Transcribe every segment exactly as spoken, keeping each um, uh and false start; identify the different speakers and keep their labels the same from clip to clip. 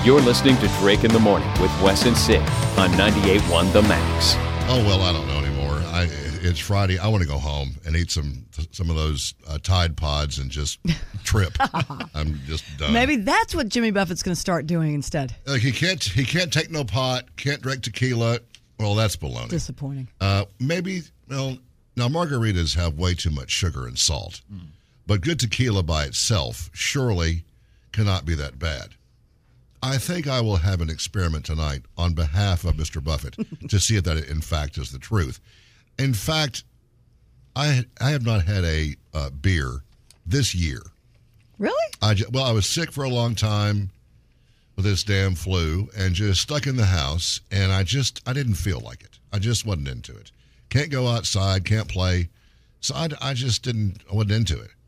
Speaker 1: You're listening to Drake in the Morning with Wes and Sid on ninety-eight point one The Max.
Speaker 2: Oh, well, I don't know anymore. I, it's Friday. I want to go home and eat some some of those uh, Tide Pods and just trip. I'm just done.
Speaker 3: Maybe that's what Jimmy Buffett's going to start doing instead.
Speaker 2: Like he can't he can't take no pot, can't drink tequila. Well, that's baloney.
Speaker 3: Disappointing.
Speaker 2: Uh, maybe, well, now margaritas have way too much sugar and salt. Mm. But good tequila by itself surely cannot be that bad. I think I will have an experiment tonight on behalf of Mister Buffett to see if that, in fact, is the truth. In fact, I I have not had a uh, beer this year.
Speaker 3: Really?
Speaker 2: I just, well, I was sick for a long time with this damn flu and just stuck in the house, and I just I didn't feel like it. I just wasn't into it. Can't go outside, can't play, so I, I just didn't I wasn't into it.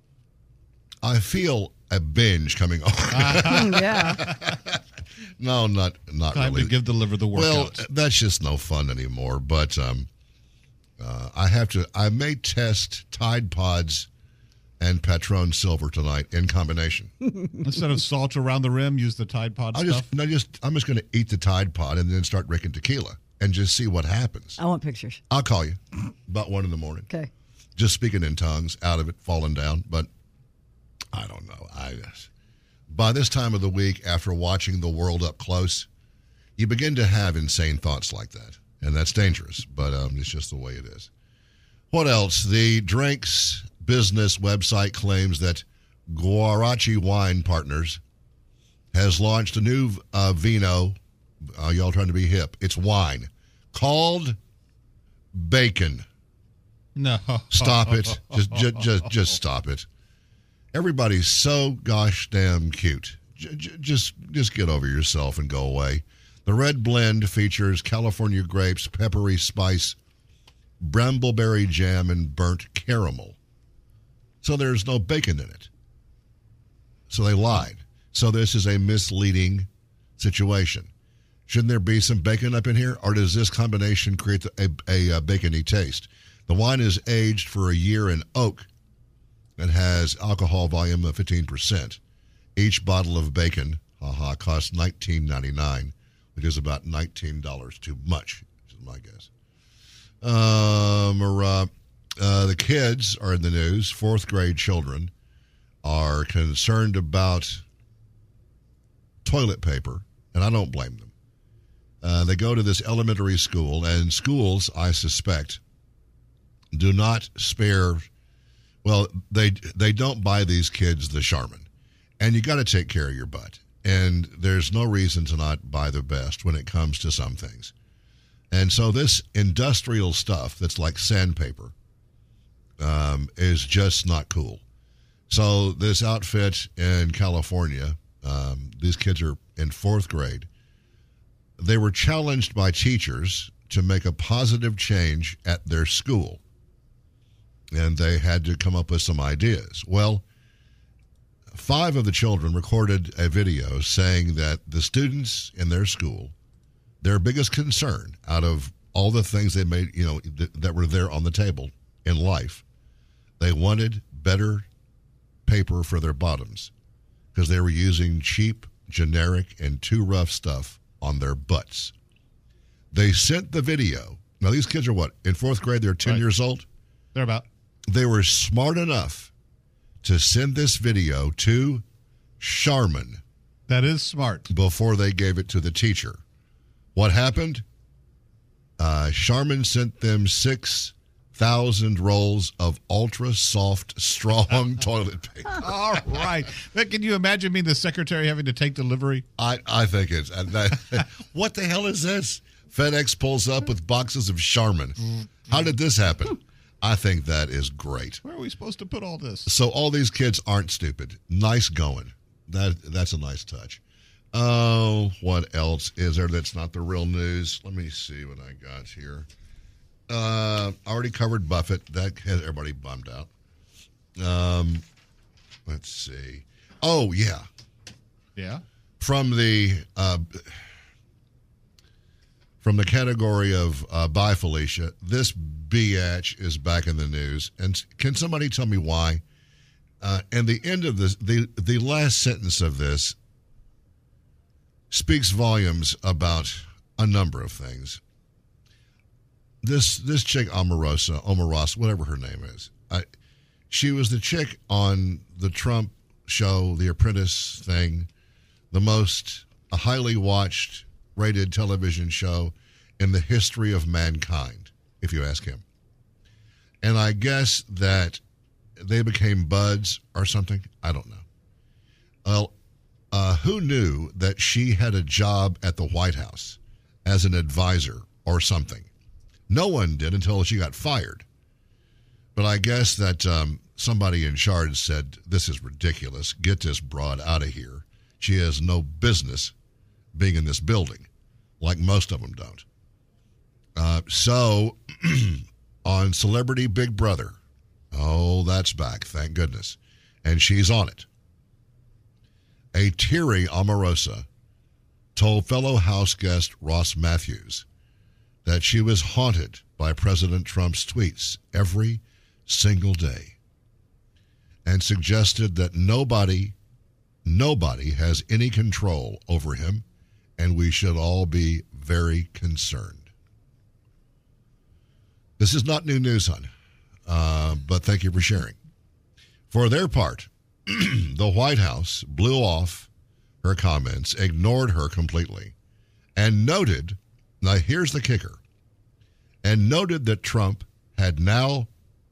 Speaker 2: I feel a binge coming on.
Speaker 3: Yeah.
Speaker 2: No, not not
Speaker 4: Time
Speaker 2: really.
Speaker 4: to give the liver the workout.
Speaker 2: Well, that's just no fun anymore. But um, uh, I have to. I may test Tide Pods and Patron Silver tonight in combination.
Speaker 4: Instead of salt around the rim, use the Tide Pod
Speaker 2: I
Speaker 4: stuff.
Speaker 2: just, no, just I'm just going to eat the Tide Pod and then start drinking tequila and just see what happens.
Speaker 3: I want pictures.
Speaker 2: I'll call you about one in the morning.
Speaker 3: Okay.
Speaker 2: Just speaking in tongues, out of it, falling down. But I don't know. I by this time of the week, after watching the world up close, you begin to have insane thoughts like that, and that's dangerous. But um, it's just the way it is. What else? The drinks business website claims that Guarachi Wine Partners has launched a new uh, vino. Uh, y'all trying to be hip? It's wine called Bacon.
Speaker 4: No.
Speaker 2: Stop it. Just, just, just, just stop it. Everybody's so gosh damn cute. J- j- just, just get over yourself and go away. The red blend features California grapes, peppery spice, brambleberry jam, and burnt caramel. So there's no bacon in it. So they lied. So this is a misleading situation. Shouldn't there be some bacon up in here, or does this combination create a, a, a bacony taste? The wine is aged for a year in oak and has alcohol volume of fifteen percent. Each bottle of bacon, haha, costs nineteen ninety-nine, which is about nineteen dollars too much, is my guess. Um, or, uh, uh, the kids are in the news. Fourth grade children are concerned about toilet paper, and I don't blame them. Uh, they go to this elementary school, and schools, I suspect, do not spare. Well, they they don't buy these kids the Charmin, and you got to take care of your butt. And there's no reason to not buy the best when it comes to some things. And so this industrial stuff that's like sandpaper um, is just not cool. So this outfit in California, um, these kids are in fourth grade. They were challenged by teachers to make a positive change at their school. And they had to come up with some ideas. Well, five of the children recorded a video saying that the students in their school, their biggest concern out of all the things they made, you know, th- that were there on the table in life, they wanted better paper for their bottoms because they were using cheap, generic, and too rough stuff on their butts. They sent the video. Now, these kids are what? In fourth grade, they're ten
Speaker 4: Right.
Speaker 2: years old?
Speaker 4: They're about.
Speaker 2: They were smart enough to send this video to Charmin
Speaker 4: That is smart.
Speaker 2: before they gave it to the teacher. What happened? Uh, Charmin sent them six thousand rolls of ultra soft, strong toilet paper.
Speaker 4: All right. But can you imagine being the secretary having to take delivery?
Speaker 2: I, I think it's... uh, that, what the hell is this? FedEx pulls up with boxes of Charmin. How did this happen? I think that is great.
Speaker 4: Where are we supposed to put all this?
Speaker 2: So all these kids aren't stupid. Nice going. That That's a nice touch. Oh, what else is there that's not the real news? Let me see what I got here. Uh, I already covered Buffett. That has everybody bummed out. Um, let's see. Oh, yeah.
Speaker 4: Yeah.
Speaker 2: From the uh, from the category of uh, Bye, Felicia, this biatch is back in the news. And can somebody tell me why? Uh, and the end of this, the, the last sentence of this speaks volumes about a number of things. This this chick, Omarosa, Omarosa, whatever her name is, I, she was the chick on the Trump show, The Apprentice thing, the most a highly watched, rated television show in the history of mankind, if you ask him. And I guess that they became buds or something. I don't know. Well, uh, who knew that she had a job at the White House as an advisor or something? No one did until she got fired. But I guess that um, somebody in charge said, this is ridiculous. Get this broad out of here. She has no business being in this building, like most of them don't. Uh, so, on Celebrity Big Brother, oh, that's back, thank goodness. And she's on it. A teary Omarosa told fellow House guest Ross Matthews that she was haunted by President Trump's tweets every single day and suggested that nobody, nobody has any control over him, and we should all be very concerned. This is not new news, hon, uh, but thank you for sharing. For their part, the White House blew off her comments, ignored her completely, and noted, now here's the kicker, and noted that Trump had now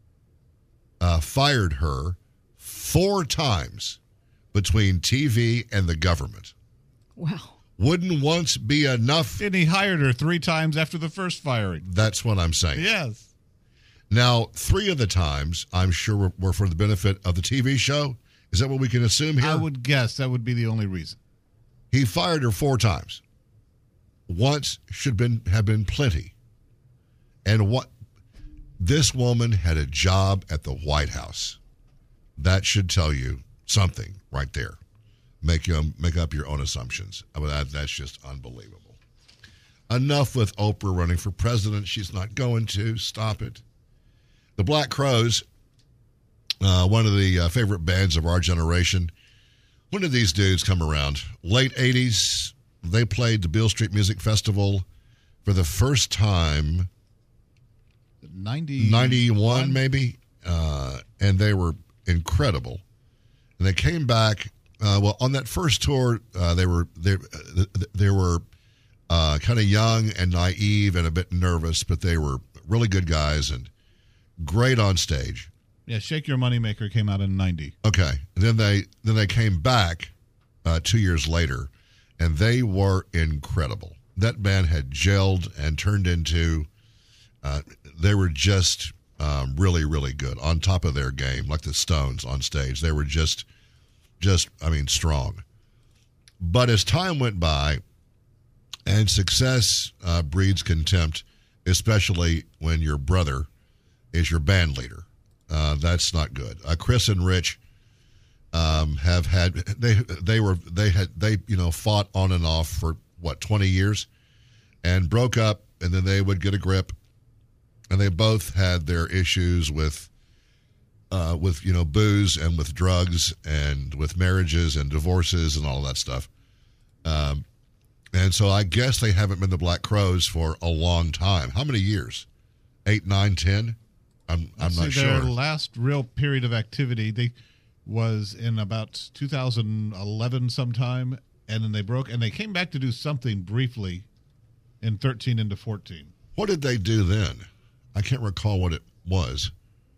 Speaker 2: uh, fired her four times between T V and the government.
Speaker 3: Wow.
Speaker 2: Wouldn't once be enough.
Speaker 4: And he hired her three times after the first firing.
Speaker 2: That's what I'm saying.
Speaker 4: Yes.
Speaker 2: Now, three of the times, I'm sure, were, were for the benefit of the T V show. Is that what we can assume here?
Speaker 4: I would guess that would be the only reason.
Speaker 2: He fired her four times. Once should been have been plenty. And what this woman had a job at the White House. That should tell you something right there. Make you make up your own assumptions. I mean, that, that's just unbelievable. Enough with Oprah running for president. She's not going to. Stop it. The Black Crowes, uh, one of the uh, favorite bands of our generation. When did these dudes come around? Late eighties. They played the Beale Street Music Festival for the first time.
Speaker 4: ninety
Speaker 2: ninety-one, maybe. Uh, and they were incredible. And they came back. Uh, well, on that first tour, uh, they were they they were uh, kind of young and naive and a bit nervous, but they were really good guys and great on stage.
Speaker 4: Yeah, Shake Your Moneymaker came out in ninety.
Speaker 2: Okay, and then they then they came back uh, two years later, and they were incredible. That band had gelled and turned into. Uh, they were just um, really, really good on top of their game, like the Stones on stage. They were just. Just, I mean, strong. But as time went by, and success uh, breeds contempt, especially when your brother is your band leader. Uh, that's not good. Uh, Chris and Rich um, have had they they were they had they you know fought on and off for what twenty years, and broke up, and then they would get a grip, and they both had their issues with. Uh, with, you know, booze and with drugs and with marriages and divorces and all of that stuff. Um, and so I guess they haven't been the Black Crowes for a long time. How many years? Eight, nine, ten? I'm, I'm not sure.
Speaker 4: Their last real period of activity they was in about two thousand eleven sometime, and then they broke, and they came back to do something briefly in thirteen into fourteen.
Speaker 2: What did they do then? I can't recall what it was.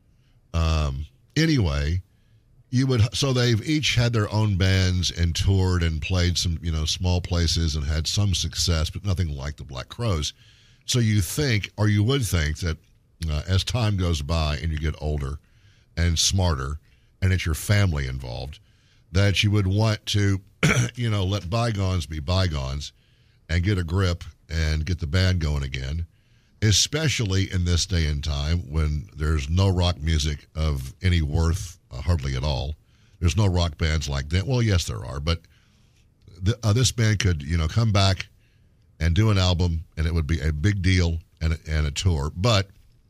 Speaker 2: Um, anyway, you would, so they've each had their own bands and toured and played some, you know, small places and had some success, but nothing like the Black Crowes. So you think, or you would think that uh, as time goes by and you get older and smarter and it's your family involved, that you would want to, you know, let bygones be bygones and get a grip and get the band going again. Especially in this day and time when there's no rock music of any worth, uh, hardly at all. There's no rock bands like that. Well, yes, there are, but the, uh, this band could, you know, come back and do an album, and it would be a big deal and a, and a tour. But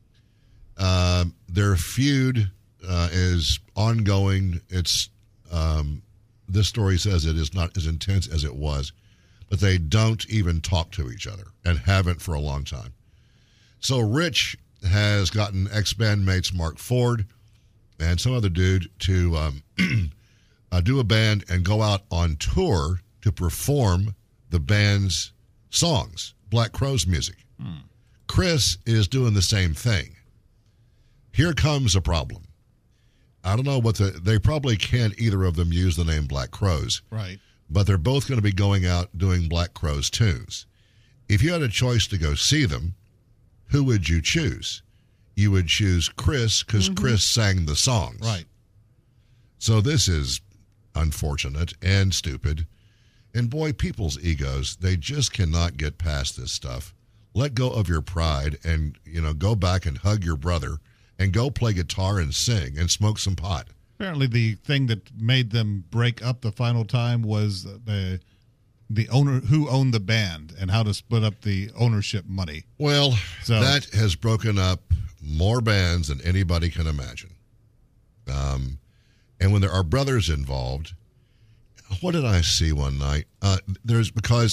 Speaker 2: um, their feud uh, is ongoing. It's um, this story says it is not as intense as it was, but they don't even talk to each other and haven't for a long time. So Rich has gotten ex-bandmates Mark Ford and some other dude to um, uh, do a band and go out on tour to perform the band's songs, Black Crowes music. Hmm. Chris is doing the same thing. Here comes a problem. I don't know what the, they probably can't either of them use the name Black Crowes.
Speaker 4: Right.
Speaker 2: But they're both going to be going out doing Black Crowes tunes. If you had a choice to go see them, who would you choose? You would choose Chris because mm-hmm. Chris sang the songs.
Speaker 4: Right.
Speaker 2: So this is unfortunate and stupid. And boy, people's egos, they just cannot get past this stuff. Let go of your pride and, you know, go back and hug your brother and go play guitar and sing and smoke some pot.
Speaker 4: Apparently the thing that made them break up the final time was the the owner who owned the band and how to split up the ownership money.
Speaker 2: Well,
Speaker 4: so,
Speaker 2: that has broken up more bands than anybody can imagine. Um, and when there are brothers involved, what did I see one night? Uh, there's because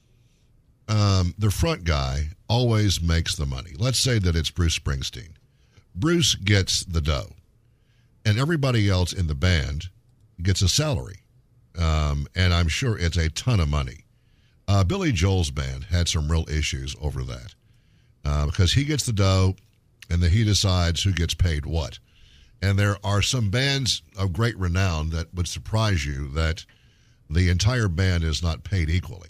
Speaker 2: um, the front guy always makes the money. Let's say that it's Bruce Springsteen. Bruce gets the dough, and everybody else in the band gets a salary. Um, and I'm sure it's a ton of money. Uh, Billy Joel's band had some real issues over that uh, because he gets the dough, and then he decides who gets paid what. And there are some bands of great renown that would surprise you that the entire band is not paid equally.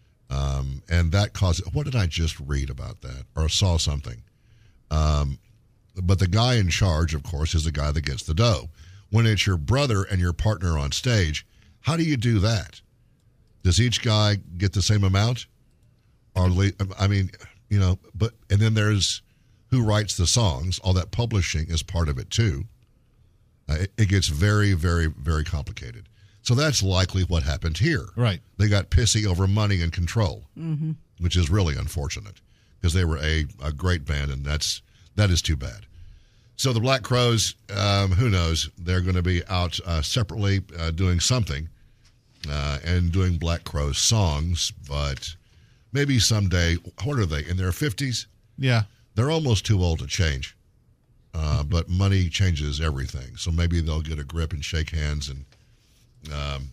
Speaker 2: Um, and that causes, what did I just read about that or saw something? Um, but the guy in charge, of course, is the guy that gets the dough. When it's your brother and your partner on stage, how do you do that? Does each guy get the same amount? Or, I mean, you know, but, and then there's who writes the songs. All that publishing is part of it too. Uh, it, it gets very, very, very complicated. So that's likely what happened here.
Speaker 4: Right.
Speaker 2: They got pissy over money and control,
Speaker 3: mm-hmm.
Speaker 2: which is really unfortunate because they were a, a great band, and that's that is too bad. So the Black Crowes, um, who knows? They're going to be out uh, separately uh, doing something uh, and doing Black Crowes songs, but maybe someday, what are they, in their fifties?
Speaker 4: Yeah.
Speaker 2: They're almost too old to change, uh, but money changes everything. So maybe they'll get a grip and shake hands and Um,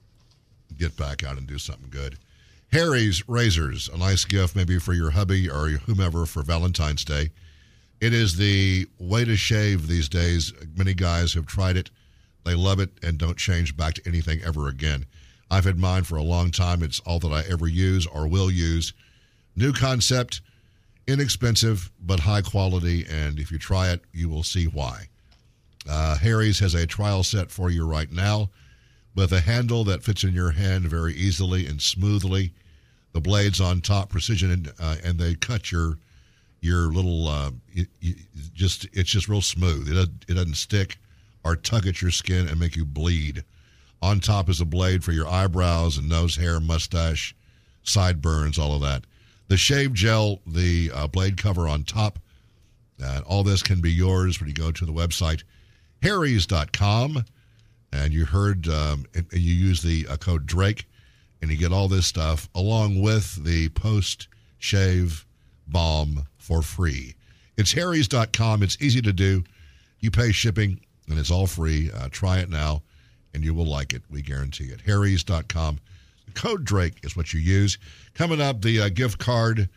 Speaker 2: get back out and do something good. Harry's Razors, a nice gift maybe for your hubby or whomever for Valentine's Day. It is the way to shave these days. Many guys have tried it. They love it and don't change back to anything ever again. I've had mine for a long time. It's all that I ever use or will use. New concept, inexpensive, but high quality, and if you try it, you will see why. Uh, Harry's has a trial set for you right now, with a handle that fits in your hand very easily and smoothly. The blades on top, precision, and, uh, and they cut your your little. Uh, it, it just it's just real smooth. It doesn't, it doesn't stick or tug at your skin and make you bleed. On top is a blade for your eyebrows and nose hair, mustache, sideburns, all of that. The shave gel, the uh, blade cover on top. Uh, all this can be yours when you go to the website harrys dot com. And you heard, um, and you use the uh, code Drake, and you get all this stuff along with the post-shave balm for free. It's harrys dot com. It's easy to do. You pay shipping, and it's all free. Uh, try it now, and you will like it. We guarantee it. harrys dot com. The code Drake is what you use. Coming up, the uh, gift card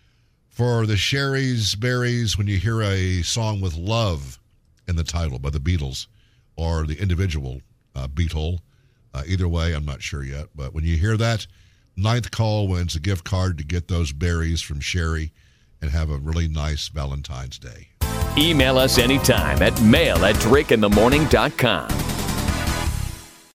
Speaker 2: for the Sherry's Berries when you hear a song with love in the title by the Beatles, or the individual uh, Beatle. Uh, either way, I'm not sure yet. But when you hear that, ninth call wins a gift card to get those berries from Sherry and have a really nice Valentine's Day.
Speaker 1: Email us anytime at mail at drake in the morning dot com.